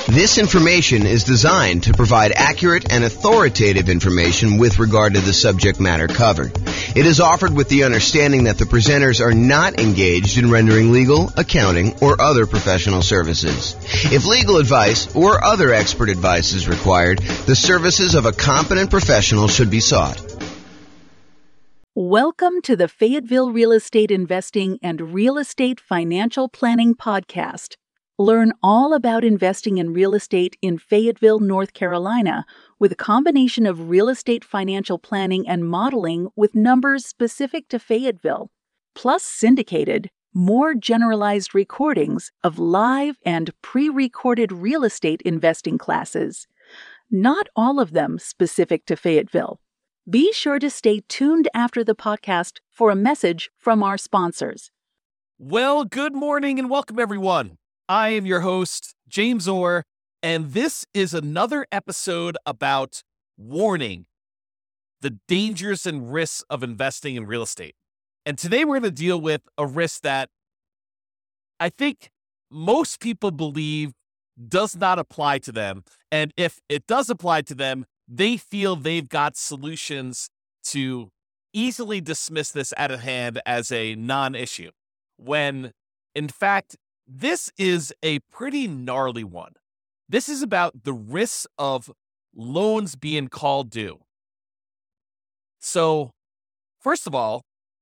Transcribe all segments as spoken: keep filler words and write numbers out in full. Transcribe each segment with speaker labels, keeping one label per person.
Speaker 1: This information is designed to provide accurate and authoritative information with regard to the subject matter covered. It is offered with the understanding that the presenters are not engaged in rendering legal, accounting, or other professional services. If legal advice or other expert advice is required, the services of a competent professional should be sought.
Speaker 2: Welcome to the Fayetteville Real Estate Investing and Real Estate Financial Planning Podcast. Learn all about investing in real estate in Fayetteville, North Carolina, with a combination of real estate financial planning and modeling with numbers specific to Fayetteville, plus syndicated, more generalized recordings of live and pre-recorded real estate investing classes, not all of them specific to Fayetteville. Be sure to stay tuned after the podcast for a message from our sponsors.
Speaker 3: Well, good morning and welcome, everyone. I am your host, James Orr, and this is another episode about warning the dangers and risks of investing in real estate. And today we're going to deal with a risk that I think most people believe does not apply to them. And if it does apply to them, they feel they've got solutions to easily dismiss this out of hand as a non-issue, when in fact, this is a pretty gnarly one. This is about the risks of loans being called due. So, first of all,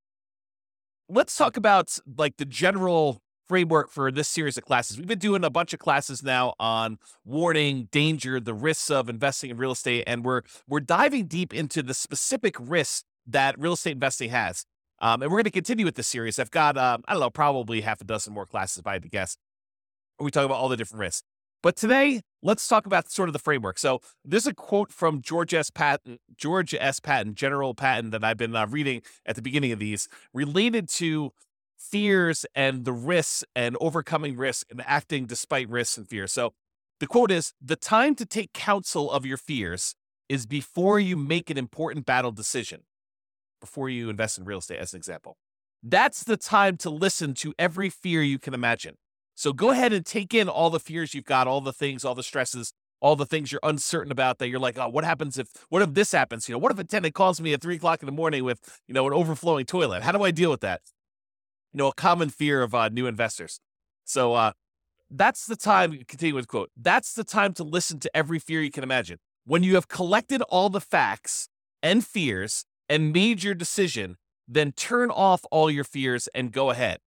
Speaker 3: let's talk about like the general framework for this series of classes. We've been doing a bunch of classes now on warning, danger, the risks of investing in real estate, and we're we're diving deep into the specific risks that real estate investing has. Um, and we're going to continue with this series. I've got, um, I don't know, probably half a dozen more classes, if I had to guess. We talk about all the different risks. But today, let's talk about sort of the framework. So there's a quote from George S. Patton, George S. Patton, General Patton, that I've been uh, reading at the beginning of these, related to fears and the risks and overcoming risk and acting despite risks and fears. So the quote is, "The time to take counsel of your fears is before you make an important battle decision." Before you invest in real estate, as an example. That's the time to listen to every fear you can imagine. So go ahead and take in all the fears you've got, all the things, all the stresses, all the things you're uncertain about that you're like, oh, what happens if, what if this happens? You know, what if a tenant calls me at three o'clock in the morning with, you know, an overflowing toilet? How do I deal with that? You know, a common fear of uh, new investors. So uh, that's the time, continue with the quote, that's the time to listen to every fear you can imagine. When you have collected all the facts and fears and made your decision, then turn off all your fears and go ahead.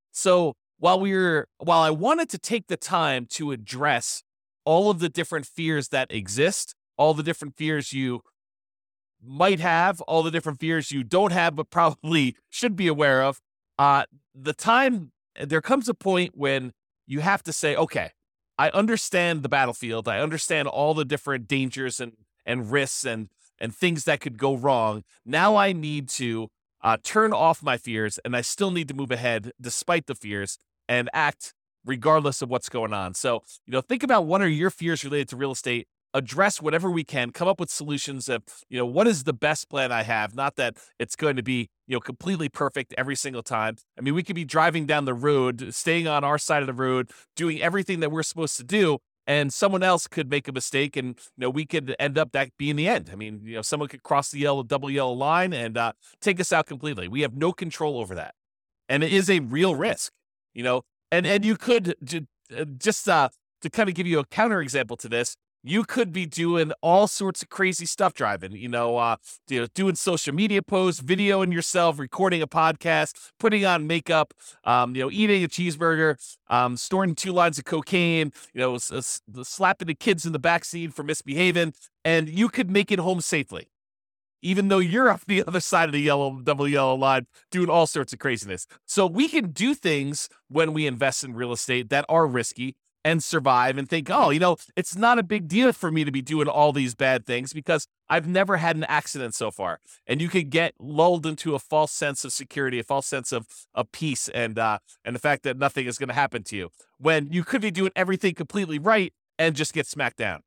Speaker 3: So while we were, while I wanted to take the time to address all of the different fears that exist, all the different fears you might have, all the different fears you don't have, but probably should be aware of, uh, the time, there comes a point when you have to say, okay, I understand the battlefield. I understand all the different dangers and, and risks and and things that could go wrong. Now I need to uh, turn off my fears, and I still need to move ahead despite the fears and act regardless of what's going on. So, you know, think about what are your fears related to real estate, address whatever we can, come up with solutions of, you know, what is the best plan I have? Not that it's going to be, you know, completely perfect every single time. I mean, we could be driving down the road, staying on our side of the road, doing everything that we're supposed to do, and someone else could make a mistake, and you know we could end up that being the end. I mean, you know, someone could cross the yellow, double yellow line and uh, take us out completely. We have no control over that, and it is a real risk. You know, and and you could j- just uh, to kind of give you a counterexample to this, you could be doing all sorts of crazy stuff driving. You know, uh, you know, doing social media posts, videoing yourself, recording a podcast, putting on makeup, um, you know, eating a cheeseburger, um, storing two lines of cocaine, you know, s- s- slapping the kids in the backseat for misbehaving, and you could make it home safely, even though you're off the other side of the yellow, double yellow line doing all sorts of craziness. So we can do things when we invest in real estate that are risky and survive and think, oh, you know, it's not a big deal for me to be doing all these bad things because I've never had an accident so far. And you could get lulled into a false sense of security, a false sense of, of peace, and uh, and the fact that nothing is going to happen to you when you could be doing everything completely right and just get smacked down.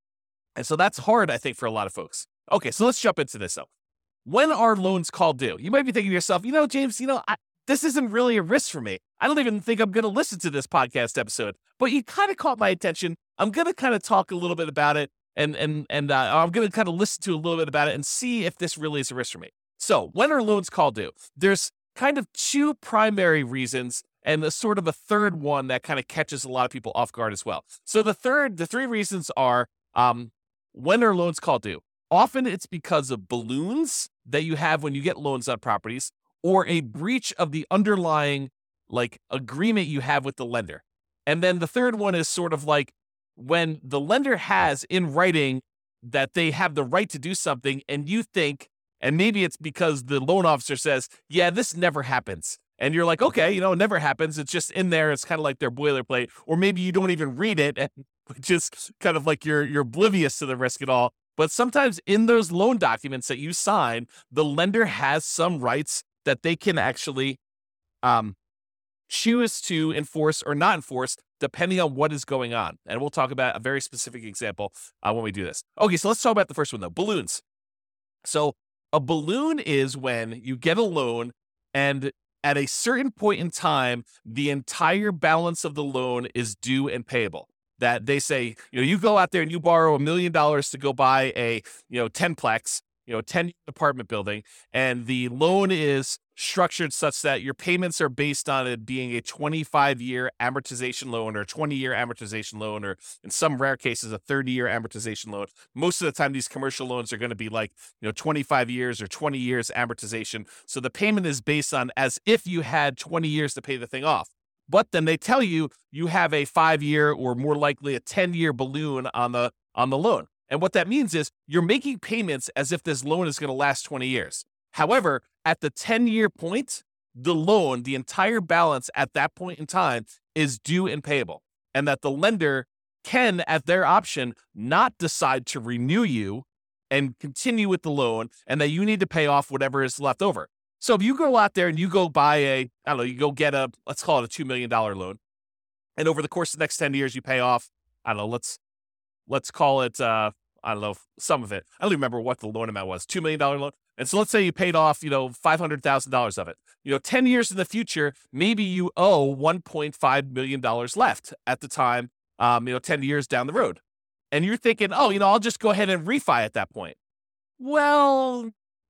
Speaker 3: And so that's hard, I think, for a lot of folks. Okay, so let's jump into this, though. When are loans called due? You might be thinking to yourself, you know, James, you know, I, this isn't really a risk for me. I don't even think I'm going to listen to this podcast episode. But you kind of caught my attention I'm going to kind of talk a little bit about it, and and and uh, I'm going to kind of listen to a little bit about it and see if this really is a risk for me. So when are loans called due? There's kind of two primary reasons and a sort of a third one that kind of catches a lot of people off guard as well. So the third, the three reasons are, um, when are loans called due? Often it's because of balloons that you have when you get loans on properties, or a breach of the underlying like agreement you have with the lender. And then the third one is sort of like when the lender has in writing that they have the right to do something, and you think, and maybe it's because the loan officer says, yeah, this never happens. And you're like, okay, you know, it never happens. It's just in there. It's kind of like their boilerplate. Or maybe you don't even read it, and just kind of like you're you're oblivious to the risk at all. But sometimes in those loan documents that you sign, the lender has some rights that they can actually um, choose to enforce or not enforce, depending on what is going on. And we'll talk about a very specific example uh, when we do this. Okay, so let's talk about the first one, though, balloons. So a balloon is when you get a loan and at a certain point in time, the entire balance of the loan is due and payable. That they say, you know, you go out there and you borrow a million dollars to go buy a, you know, ten-plex, you know, ten apartment building, and the loan is structured such that your payments are based on it being a twenty-five year amortization loan or a twenty year amortization loan, or in some rare cases, a thirty year amortization loan. Most of the time, these commercial loans are going to be like, you know, twenty-five years or twenty years amortization. So the payment is based on as if you had twenty years to pay the thing off. But then they tell you you have a five year or more likely a ten year balloon on the on the loan. And what that means is you're making payments as if this loan is going to last twenty years. However, at the ten year point, the loan, the entire balance at that point in time is due and payable. And that the lender can, at their option, not decide to renew you and continue with the loan, and that you need to pay off whatever is left over. So if you go out there and you go buy a, I don't know, you go get a, let's call it a two million dollars loan, and over the course of the next ten years, you pay off, I don't know, let's, let's call it, uh, I don't know, some of it. I don't even remember what the loan amount was, two million dollars loan. And so let's say you paid off, you know, five hundred thousand dollars of it. You know, ten years in the future, maybe you owe one point five million dollars left at the time, um, you know, ten years down the road. And you're thinking, oh, you know, I'll just go ahead and refi at that point. Well,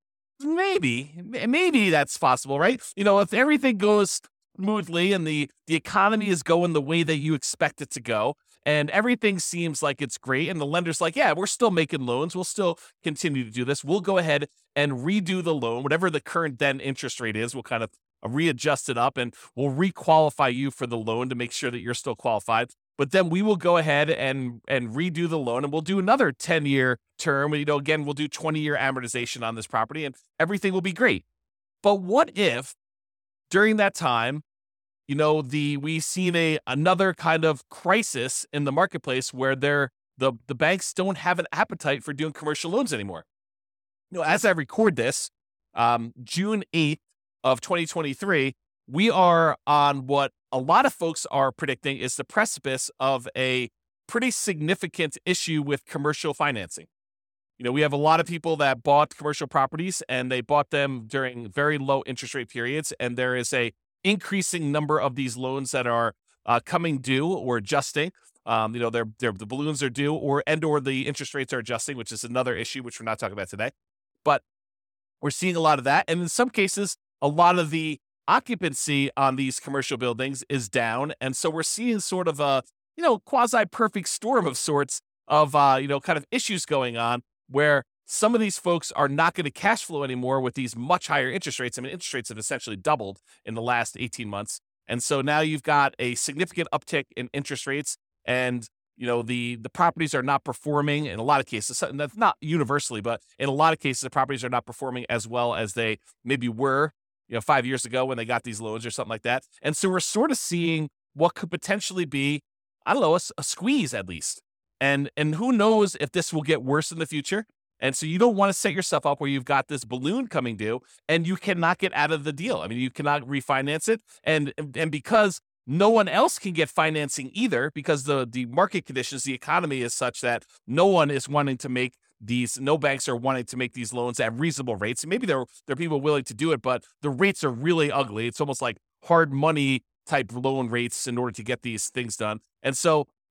Speaker 3: maybe, maybe that's possible, right? You know, if everything goes smoothly and the, the economy is going the way that you expect it to go, and everything seems like it's great, and the lender's like, yeah, we're still making loans. We'll still continue to do this. We'll go ahead and redo the loan, whatever the current then interest rate is. We'll kind of readjust it up, and we'll requalify you for the loan to make sure that you're still qualified. But then we will go ahead and and redo the loan, and we'll do another ten year term. You know, again, we'll do twenty year amortization on this property, and everything will be great. But what if during that time, you know, the we've seen a another kind of crisis in the marketplace where they're the the banks don't have an appetite for doing commercial loans anymore. You know, as I record this, um, June eighth of twenty twenty-three, we are on what a lot of folks are predicting is the precipice of a pretty significant issue with commercial financing. You know, we have a lot of people that bought commercial properties, and they bought them during very low interest rate periods, and there is a increasing number of these loans that are uh, coming due or adjusting. Um, you know, they're, they're, the balloons are due, or and or the interest rates are adjusting, which is another issue, which we're not talking about today. But we're seeing a lot of that. And in some cases, a lot of the occupancy on these commercial buildings is down. And so we're seeing sort of a, you know, quasi-perfect storm of sorts of, uh, you know, kind of issues going on where some of these folks are not going to cash flow anymore with these much higher interest rates. I mean, interest rates have essentially doubled in the last eighteen months. And so now you've got a significant uptick in interest rates, and, you know, the, the properties are not performing in a lot of cases. That's not universally, but in a lot of cases, the properties are not performing as well as they maybe were, you know, five years ago when they got these loans or something like that. And so we're sort of seeing what could potentially be, I don't know, a, a squeeze at least. And, and who knows if this will get worse in the future. And so you don't want to set yourself up where you've got this balloon coming due and you cannot get out of the deal. I mean, you cannot refinance it. And, and because no one else can get financing either, because the, the market conditions, the economy is such that no one is wanting to make these, no banks are wanting to make these loans at reasonable rates. And maybe there, there are people willing to do it, but the rates are really ugly. It's almost like hard money type loan rates in order to get these things done. And so,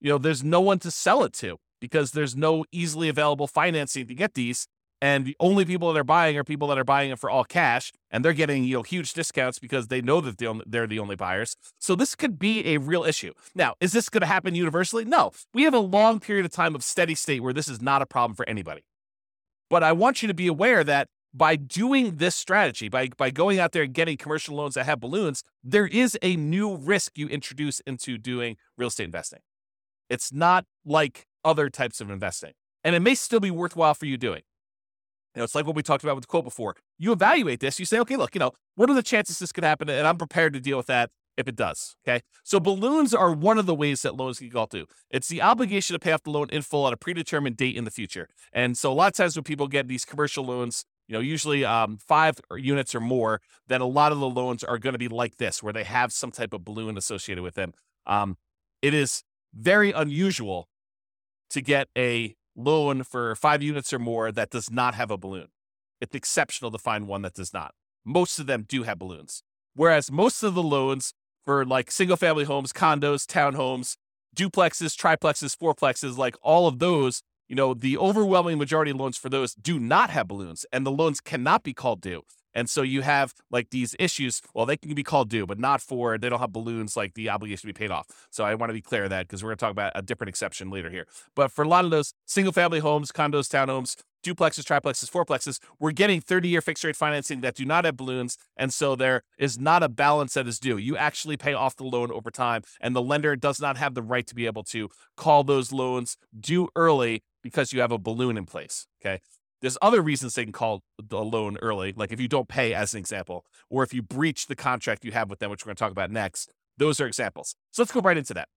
Speaker 3: you know, there's no one to sell it to because there's no easily available financing to get these. And the only people that are buying are people that are buying it for all cash, and they're getting, you know, huge discounts because they know that they're only, they're the only buyers. So this could be a real issue. Now, is this going to happen universally? No. We have a long period of time of steady state where this is not a problem for anybody. But I want you to be aware that by doing this strategy, by, by going out there and getting commercial loans that have balloons, there is a new risk you introduce into doing real estate investing. It's not like other types of investing. And it may still be worthwhile for you doing. You know, it's like what we talked about with the quote before. You evaluate this. You say, okay, look, you know, what are the chances this could happen? And I'm prepared to deal with that if it does. Okay. So balloons are one of the ways that loans can go to. It's the obligation to pay off the loan in full at a predetermined date in the future. And so a lot of times when people get these commercial loans, you know, usually um, five units or more, then a lot of the loans are going to be like this, where they have some type of balloon associated with them. Um, it is very unusual to get a loan for five units or more that does not have a balloon. It's exceptional to find one that does not. Most of them do have balloons. Whereas most of the loans for like single family homes, condos, townhomes, duplexes, triplexes, fourplexes, like all of those, you know, the overwhelming majority of loans for those do not have balloons, and the loans cannot be called due. And so you have like these issues. Well, they can be called due, but not for, they don't have balloons like the obligation to be paid off. So I want to be clear of that because we're going to talk about a different exception later here. But for a lot of those single family homes, condos, townhomes, duplexes, triplexes, fourplexes, we're getting thirty year fixed rate financing that do not have balloons. And so there is not a balance that is due. You actually pay off the loan over time, and the lender does not have the right to be able to call those loans due early because you have a balloon in place. Okay. There's other reasons they can call the loan early, like if you don't pay, as an example, or if you breach the contract you have with them, which we're going to talk about next. Those are examples. So let's go right into that.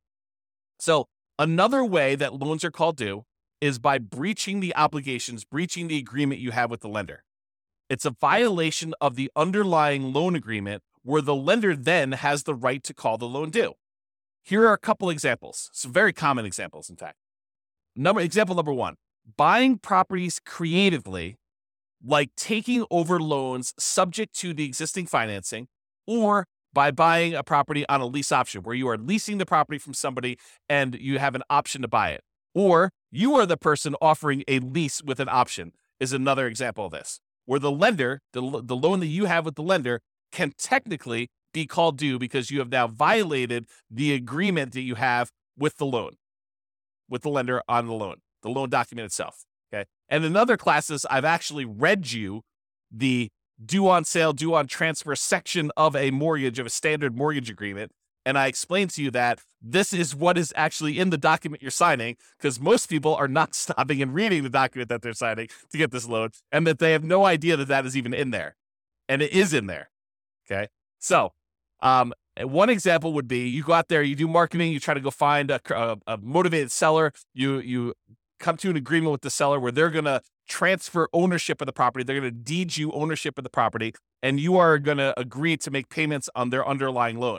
Speaker 3: So another way that loans are called due is by breaching the obligations, breaching the agreement you have with the lender. It's a violation of the underlying loan agreement where the lender then has the right to call the loan due. Here are a couple examples, some very common examples, in fact. Number example number one. Buying properties creatively, like taking over loans subject to the existing financing, or by buying a property on a lease option where you are leasing the property from somebody and you have an option to buy it. Or you are the person offering a lease with an option is another example of this, where the lender, the, the loan that you have with the lender can technically be called due because you have now violated the agreement that you have with the loan, with the lender on the loan. The loan document itself, okay? And in other classes, I've actually read you the due on sale, due on transfer section of a mortgage, of a standard mortgage agreement, and I explained to you that this is what is actually in the document you're signing, because most people are not stopping and reading the document that they're signing to get this loan, and that they have no idea that that is even in there. And it is in there, okay? So, um, one example would be you go out there, you do marketing, you try to go find a, a, a motivated seller, you you come to an agreement with the seller where they're going to transfer ownership of the property. They're going to deed you ownership of the property, and you are going to agree to make payments on their underlying loan.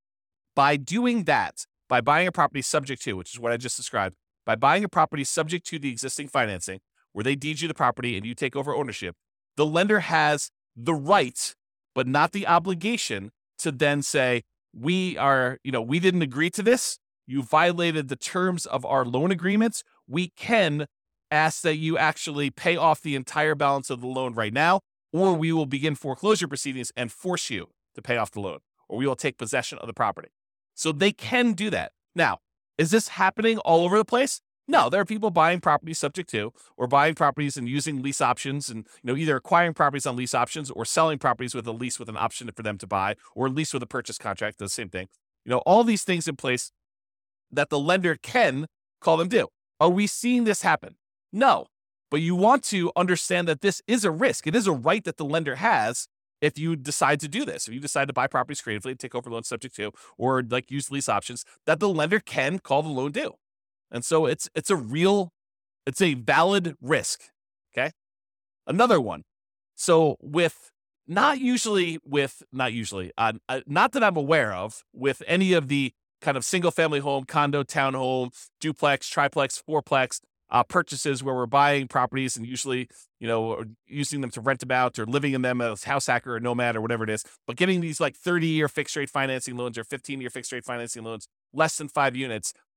Speaker 3: By doing that, by buying a property subject to, which is what I just described, by buying a property subject to the existing financing, where they deed you the property and you take over ownership, the lender has the right, but not the obligation, to then say, we are, you know, we didn't agree to this. You violated the terms of our loan agreements. We can ask that you actually pay off the entire balance of the loan right now, or we will begin foreclosure proceedings and force you to pay off the loan, or we will take possession of the property. So they can do that. Now, is this happening all over the place? No, there are people buying properties subject to, or buying properties and using lease options, and you know, either acquiring properties on lease options or selling properties with a lease with an option for them to buy, or a lease with a purchase contract, the same thing. You know, all these things in place that the lender can call them due. Are we seeing this happen? No, but you want to understand that this is a risk. It is a right that the lender has if you decide to do this. If you decide to buy properties creatively, take over loans subject to, or like use lease options, that the lender can call the loan due. And so it's it's a real, it's a valid risk, okay? Another one. So with, not usually with, not usually, uh, not that I'm aware of, with any of the kind of single family home, condo, townhome, duplex, triplex, fourplex uh, purchases where we're buying properties and usually, you know, using them to rent them out or living in them as house hacker or nomad or whatever it is, but getting these like thirty year fixed rate financing loans or fifteen year fixed rate financing loans, less than five units,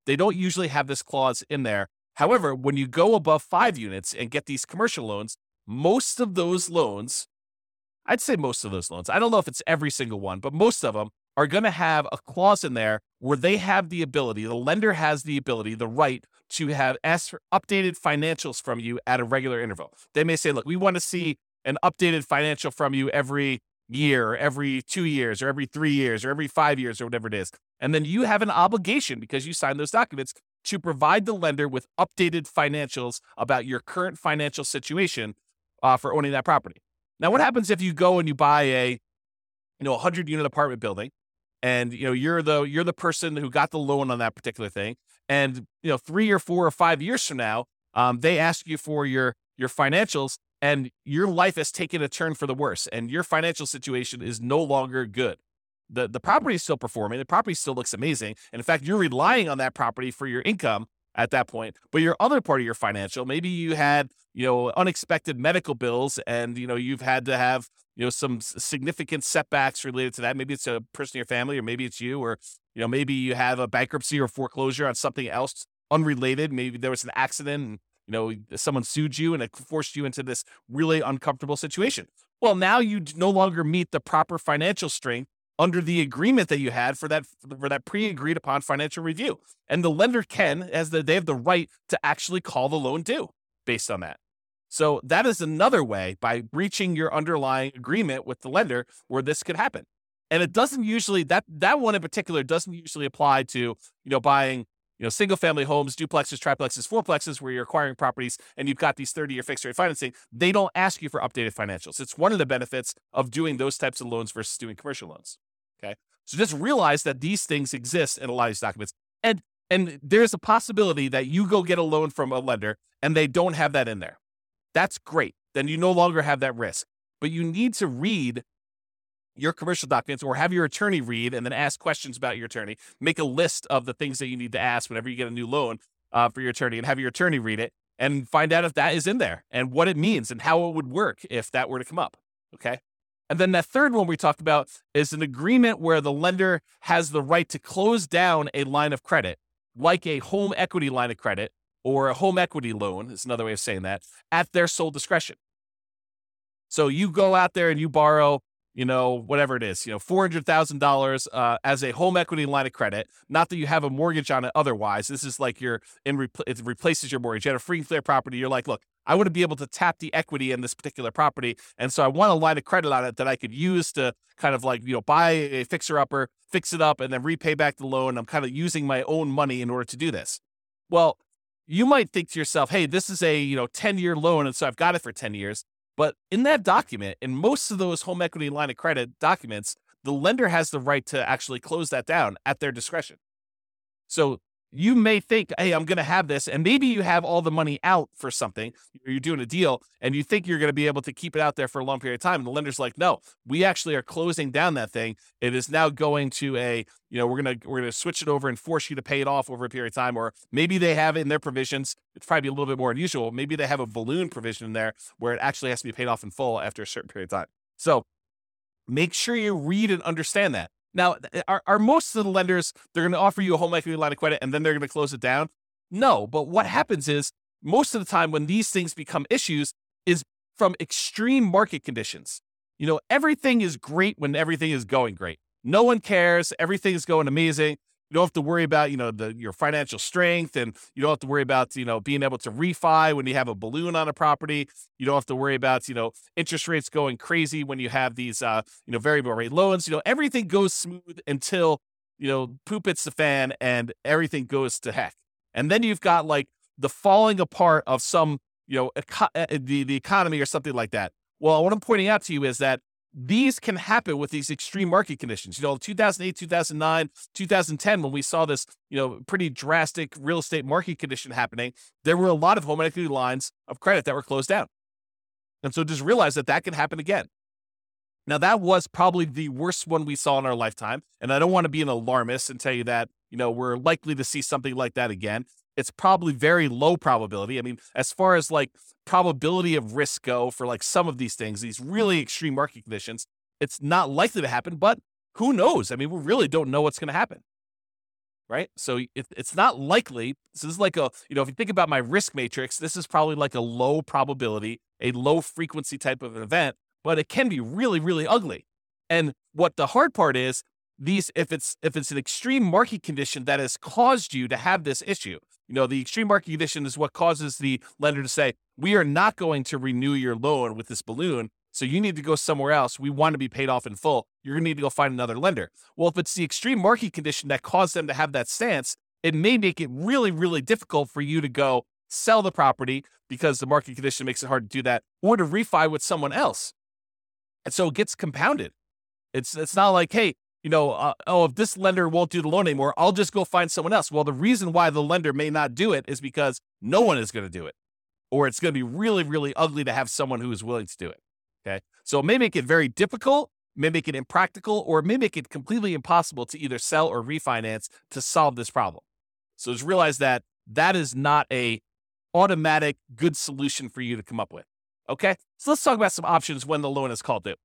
Speaker 3: They don't usually have this clause in there. However, when you go above five units and get these commercial loans, most of those loans, I'd say most of those loans, I don't know if it's every single one, but most of them are going to have a clause in there where they have the ability, the lender has the ability, the right to have ask for updated financials from you at a regular interval. They may say, look, we want to see an updated financial from you every year, or every two years, or every three years, or every five years, or whatever it is. And then you have an obligation, because you signed those documents, to provide the lender with updated financials about your current financial situation uh, for owning that property. Now, what happens if you go and you buy a, you know, a hundred unit apartment building, and you know you're the you're the person who got the loan on that particular thing, and you know three or four or five years from now, um, they ask you for your your financials, and your life has taken a turn for the worse, and your financial situation is no longer good. The the property is still performing, the property still looks amazing, and in fact, you're relying on that property for your income at that point. But your other part of your financial, maybe you had you know unexpected medical bills, and you know you've had to have you know some significant setbacks related to that. Maybe it's a person in your family, or maybe it's you, or you know maybe you have a bankruptcy or foreclosure on something else unrelated. Maybe there was an accident, and you know someone sued you, and it forced you into this really uncomfortable situation. Well, now you no longer meet the proper financial strength under the agreement that you had for that for that pre-agreed upon financial review, and the lender can, as the, they have the right to actually call the loan due based on that. So that is another way, by breaching your underlying agreement with the lender, where this could happen. And it doesn't usually, that that one in particular doesn't usually apply to, you know, buying, you know, single family homes, duplexes, triplexes, fourplexes, where you're acquiring properties and you've got these thirty year fixed rate financing. They don't ask you for updated financials. It's one of the benefits of doing those types of loans versus doing commercial loans. Okay. So just realize that these things exist in a lot of these documents. And, and there's a possibility that you go get a loan from a lender and they don't have that in there. That's great. Then you no longer have that risk. But you need to read your commercial documents, or have your attorney read and then ask questions about your attorney. Make a list of the things that you need to ask whenever you get a new loan uh, for your attorney, and have your attorney read it and find out if that is in there and what it means and how it would work if that were to come up. Okay. And then that third one we talked about is an agreement where the lender has the right to close down a line of credit, like a home equity line of credit, or a home equity loan is another way of saying that, at their sole discretion. So you go out there and you borrow, you know, whatever it is, you know, four hundred thousand dollars uh, as a home equity line of credit. Not that you have a mortgage on it otherwise. This is like you're in, repl- it replaces your mortgage. You had a free and clear property. You're like, look, I want to be able to tap the equity in this particular property. And so I want a line of credit on it that I could use to kind of like, you know, buy a fixer upper, fix it up, and then repay back the loan. I'm kind of using my own money in order to do this. Well, you might think to yourself, hey, this is a, you know, ten year loan. And so I've got it for ten years. But in that document, in most of those home equity line of credit documents, the lender has the right to actually close that down at their discretion. So you may think, hey, I'm going to have this, and maybe you have all the money out for something, or you're doing a deal, and you think you're going to be able to keep it out there for a long period of time. And the lender's like, no, we actually are closing down that thing. It is now going to a, you know, we're going to, we're going to switch it over and force you to pay it off over a period of time. Or maybe they have in their provisions, it's probably a little bit more unusual. Maybe they have a balloon provision in there where it actually has to be paid off in full after a certain period of time. So make sure you read and understand that. Now, are, are most of the lenders, they're going to offer you a home equity line of credit and then they're going to close it down? No, but what happens is most of the time when these things become issues is from extreme market conditions. You know, everything is great when everything is going great. No one cares. Everything is going amazing. You don't have to worry about, you know, the, your financial strength, and you don't have to worry about, you know, being able to refi when you have a balloon on a property. You don't have to worry about, you know, interest rates going crazy when you have these, uh, you know, variable rate loans. You know, everything goes smooth until, you know, poop hits the fan and everything goes to heck. And then you've got like the falling apart of some, you know, eco- the, the economy or something like that. Well, what I'm pointing out to you is that these can happen with these extreme market conditions. You know, two thousand eight, two thousand nine, two thousand ten, when we saw this, you know, pretty drastic real estate market condition happening, there were a lot of home equity lines of credit that were closed down. And so just realize that that can happen again. Now, that was probably the worst one we saw in our lifetime. And I don't want to be an alarmist and tell you that, you know, we're likely to see something like that again. It's probably very low probability. I mean, as far as like probability of risk go for like some of these things, these really extreme market conditions, it's not likely to happen, but who knows? I mean, we really don't know what's going to happen. right? So it, it's not likely. This is like a, you know, if you think about my risk matrix, this is probably like a low probability, a low frequency type of an event, but it can be really, really ugly. And what the hard part is, these, if it's if it's an extreme market condition that has caused you to have this issue, you know, the extreme market condition is what causes the lender to say, we are not going to renew your loan with this balloon, so you need to go somewhere else. We want to be paid off in full. You're going to need to go find another lender. Well, if it's the extreme market condition that caused them to have that stance, it may make it really, really difficult for you to go sell the property because the market condition makes it hard to do that, or to refi with someone else. And so it gets compounded. It's it's not like, hey, you know, uh, oh, if this lender won't do the loan anymore, I'll just go find someone else. Well, the reason why the lender may not do it is because no one is going to do it, or it's going to be really, really ugly to have someone who is willing to do it. Okay. So it may make it very difficult, may make it impractical, or it may make it completely impossible to either sell or refinance to solve this problem. So just realize that that is not a automatic good solution for you to come up with. Okay. So let's talk about some options when the loan is called due.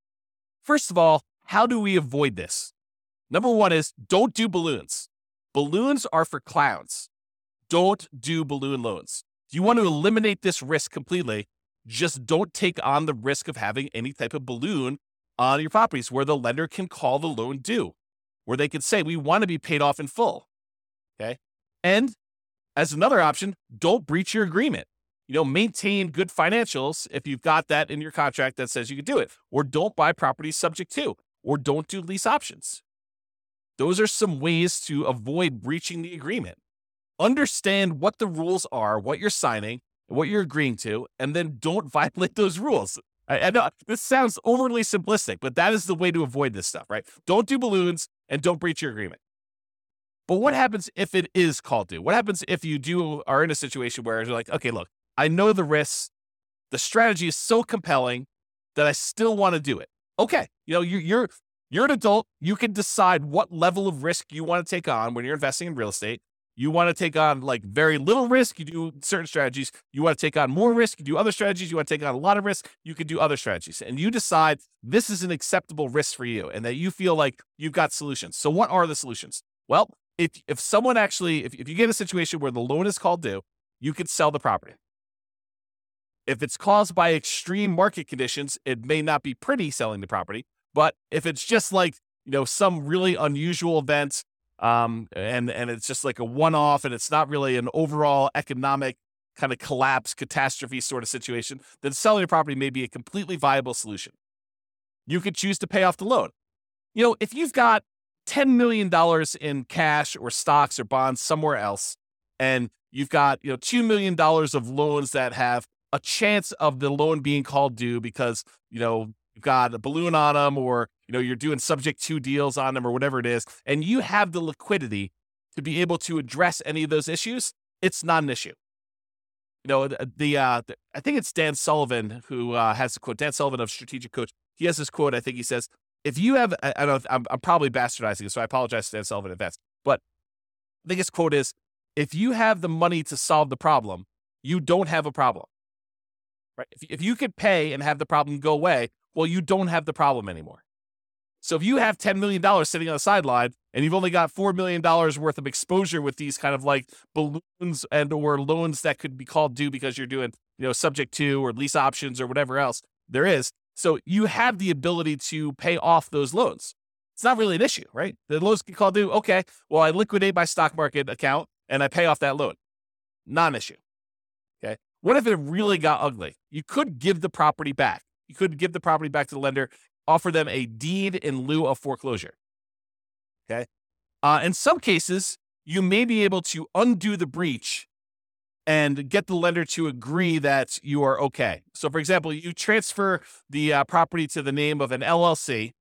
Speaker 3: First of all, how do we avoid this? Number one is don't do balloons. Balloons are for clowns. Don't do balloon loans. If you want to eliminate this risk completely, just don't take on the risk of having any type of balloon on your properties where the lender can call the loan due, where they can say, we want to be paid off in full. Okay. And as another option, don't breach your agreement. You know, maintain good financials if you've got that in your contract that says you can do it, or don't buy properties subject to, or don't do lease options. Those are some ways to avoid breaching the agreement. Understand what the rules are, what you're signing, what you're agreeing to, and then don't violate those rules. I, I know this sounds overly simplistic, but that is the way to avoid this stuff, right? Don't do balloons and don't breach your agreement. But what happens if it is called due? What happens if you do are in a situation where you're like, okay, look, I know the risks. The strategy is so compelling that I still want to do it. Okay, you know, you're you're you're an adult. You can decide what level of risk you want to take on when you're investing in real estate. You want to take on like very little risk, you do certain strategies. You want to take on more risk, you do other strategies. You want to take on a lot of risk, you can do other strategies. And you decide this is an acceptable risk for you and that you feel like you've got solutions. So what are the solutions? Well, if if someone actually, if, if you get a situation where the loan is called due, you could sell the property. If it's caused by extreme market conditions, it may not be pretty selling the property. But if it's just like, you know, some really unusual event, Um, and, and it's just like a one-off and it's not really an overall economic kind of collapse, catastrophe sort of situation, then selling a property may be a completely viable solution. You could choose to pay off the loan. You know, if you've got ten million dollars in cash or stocks or bonds somewhere else, and you've got, you know, two million dollars of loans that have a chance of the loan being called due because, you know, you've got a balloon on them, or, you know, you're doing subject to deals on them or whatever it is, and you have the liquidity to be able to address any of those issues, it's not an issue. You know, the, the, uh, the I think it's Dan Sullivan who uh, has the quote, Dan Sullivan of Strategic Coach. He has this quote, I think he says, if you have, I, I don't know, I'm, I'm probably bastardizing it, so I apologize to Dan Sullivan in advance, but I think his quote is, if you have the money to solve the problem, you don't have a problem. Right? If, if you could pay and have the problem go away, well, you don't have the problem anymore. So if you have ten million dollars sitting on the sideline and you've only got four million dollars worth of exposure with these kind of like balloons and or loans that could be called due because you're doing, you know, subject to or lease options or whatever else there is. So you have the ability to pay off those loans. It's not really an issue, right? The loans get called due. Okay, well, I liquidate my stock market account and I pay off that loan. Non-issue. Okay. What if it really got ugly? You could give the property back. You could give the property back to the lender, offer them a deed in lieu of foreclosure. Okay. Uh, in some cases, you may be able to undo the breach and get the lender to agree that you are okay. So, for example, you transfer the uh, property to the name of an L L C,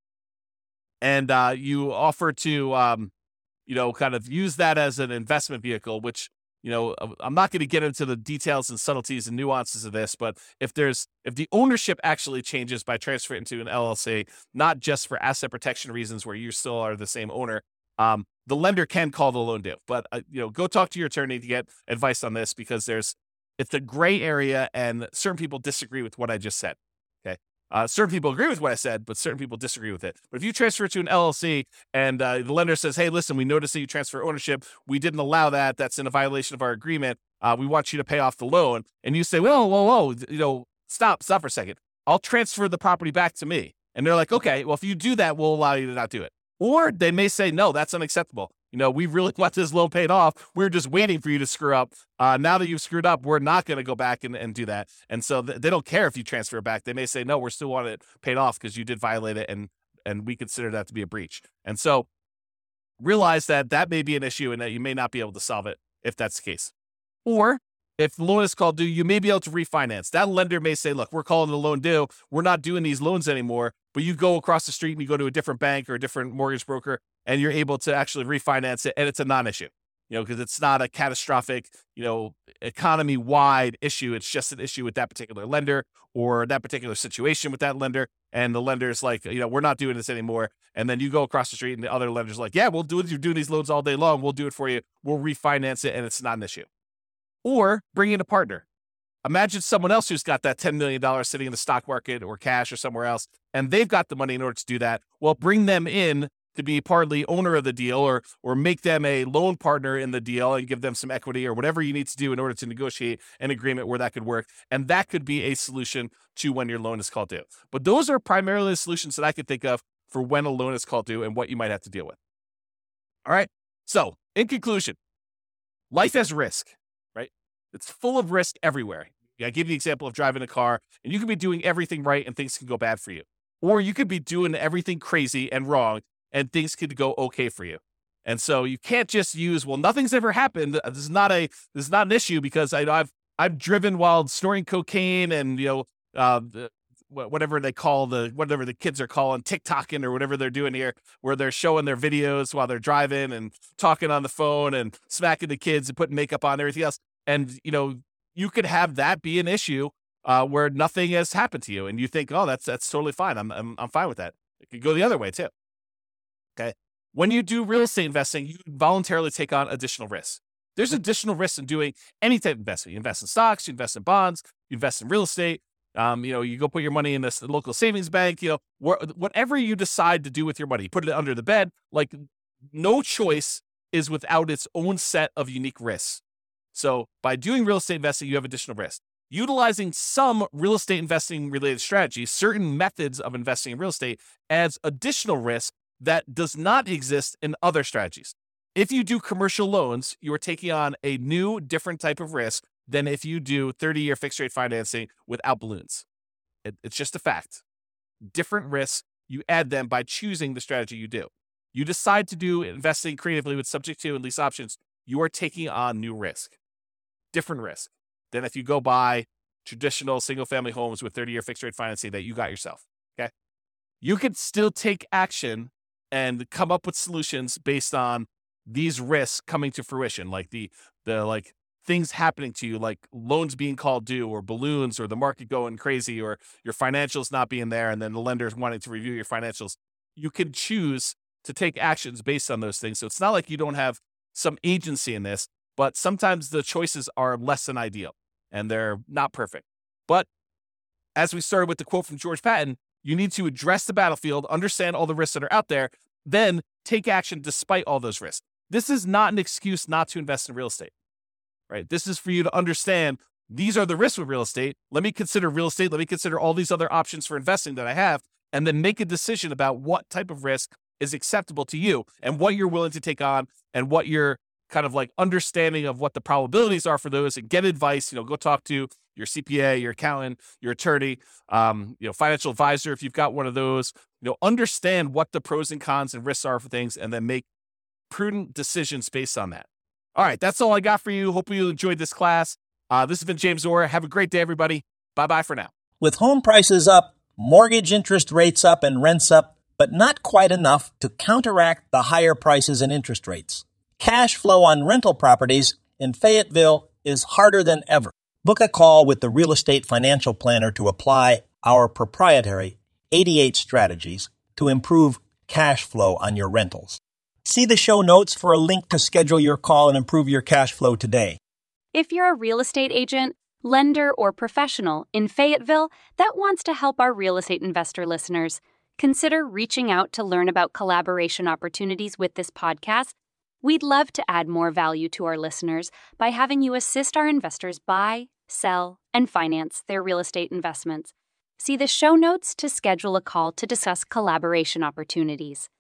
Speaker 3: and uh, you offer to, um, you know, kind of use that as an investment vehicle, which, you know, I'm not going to get into the details and subtleties and nuances of this, but if there's, if the ownership actually changes by transferring into an L L C, not just for asset protection reasons where you still are the same owner, um, the lender can call the loan due. But, uh, you know, go talk to your attorney to get advice on this because there's, it's a gray area and certain people disagree with what I just said. Okay. Uh, certain people agree with what I said, but certain people disagree with it. But if you transfer it to an L L C and uh, the lender says, hey, listen, we noticed that you transfer ownership. We didn't allow that. That's in a violation of our agreement. Uh, we want you to pay off the loan. And you say, whoa, whoa, whoa, you know, stop, stop for a second. I'll transfer the property back to me. And they're like, okay, well, if you do that, we'll allow you to not do it. Or they may say, no, that's unacceptable. You know, we really want this loan paid off. We're just waiting for you to screw up. Uh, now that you've screwed up, we're not going to go back and, and do that. And so th- they don't care if you transfer it back. They may say, no, we're still want it paid off because you did violate it, and and we consider that to be a breach. And so realize that that may be an issue and that you may not be able to solve it if that's the case. Or if the loan is called due, you may be able to refinance. That lender may say, look, we're calling the loan due. We're not doing these loans anymore. But you go across the street and you go to a different bank or a different mortgage broker, and you're able to actually refinance it. And it's a non-issue, you know, because it's not a catastrophic, you know, economy-wide issue. It's just an issue with that particular lender or that particular situation with that lender. And the lender's like, you know, we're not doing this anymore. And then you go across the street and the other lender's like, yeah, we'll do it. You're doing these loans all day long. We'll do it for you. We'll refinance it. And it's not an issue. Or bring in a partner. Imagine someone else who's got that ten million dollars sitting in the stock market or cash or somewhere else, and they've got the money in order to do that. Well, bring them in to be partly owner of the deal, or or make them a loan partner in the deal and give them some equity or whatever you need to do in order to negotiate an agreement where that could work. And that could be a solution to when your loan is called due. But those are primarily the solutions that I could think of for when a loan is called due and what you might have to deal with. All right. So in conclusion, life has risk, right? It's full of risk everywhere. I give you the example of driving a car, and you could be doing everything right and things can go bad for you. Or you could be doing everything crazy and wrong and things could go okay for you. And so you can't just use, well, nothing's ever happened. This is not a this is not an issue because I, I've I've driven while snorting cocaine and, you know, uh, the, whatever they call the whatever the kids are calling TikToking or whatever they're doing here, where they're showing their videos while they're driving and talking on the phone and smacking the kids and putting makeup on and everything else. And, you know, you could have that be an issue uh, where nothing has happened to you, and you think, "Oh, that's that's totally fine. I'm I'm I'm fine with that." It could go the other way too. Okay, when you do real estate investing, you voluntarily take on additional risks. There's additional risks in doing any type of investment. You invest in stocks, you invest in bonds, you invest in real estate. Um, you know, you go put your money in this local savings bank. You know, wh- whatever you decide to do with your money, you put it under the bed. Like, no choice is without its own set of unique risks. So by doing real estate investing, you have additional risk. Utilizing some real estate investing related strategies, certain methods of investing in real estate, adds additional risk that does not exist in other strategies. If you do commercial loans, you are taking on a new, different type of risk than if you do thirty-year fixed rate financing without balloons. It, it's just a fact. Different risks, you add them by choosing the strategy you do. You decide to do investing creatively with subject to and lease options, you are taking on new risk. Different risk than if you go buy traditional single-family homes with thirty-year fixed-rate financing that you got yourself, okay? You could still take action and come up with solutions based on these risks coming to fruition, like the the like things happening to you, like loans being called due or balloons or the market going crazy or your financials not being there and then the lenders wanting to review your financials. You can choose to take actions based on those things. So it's not like you don't have some agency in this, but sometimes the choices are less than ideal and they're not perfect. But as we started with the quote from George Patton, you need to address the battlefield, understand all the risks that are out there, then take action despite all those risks. This is not an excuse not to invest in real estate, right? This is for you to understand these are the risks with real estate. Let me consider real estate. Let me consider all these other options for investing that I have, and then make a decision about what type of risk is acceptable to you and what you're willing to take on and what your kind of like understanding of what the probabilities are for those, and get advice. You know, go talk to your C P A, your accountant, your attorney, um, you know, financial advisor if you've got one of those. You know, understand what the pros and cons and risks are for things, and then make prudent decisions based on that. All right, that's all I got for you. Hope you enjoyed this class. Uh, this has been James Orr. Have a great day, everybody. Bye-bye for now.
Speaker 4: With home prices up, mortgage interest rates up, and rents up, but not quite enough to counteract the higher prices and interest rates, cash flow on rental properties in Fayetteville is harder than ever. Book a call with the Real Estate Financial Planner to apply our proprietary eighty-eight strategies to improve cash flow on your rentals. See the show notes for a link to schedule your call and improve your cash flow today.
Speaker 5: If you're a real estate agent, lender, or professional in Fayetteville that wants to help our real estate investor listeners, consider reaching out to learn about collaboration opportunities with this podcast. We'd love to add more value to our listeners by having you assist our investors buy, sell, and finance their real estate investments. See the show notes to schedule a call to discuss collaboration opportunities.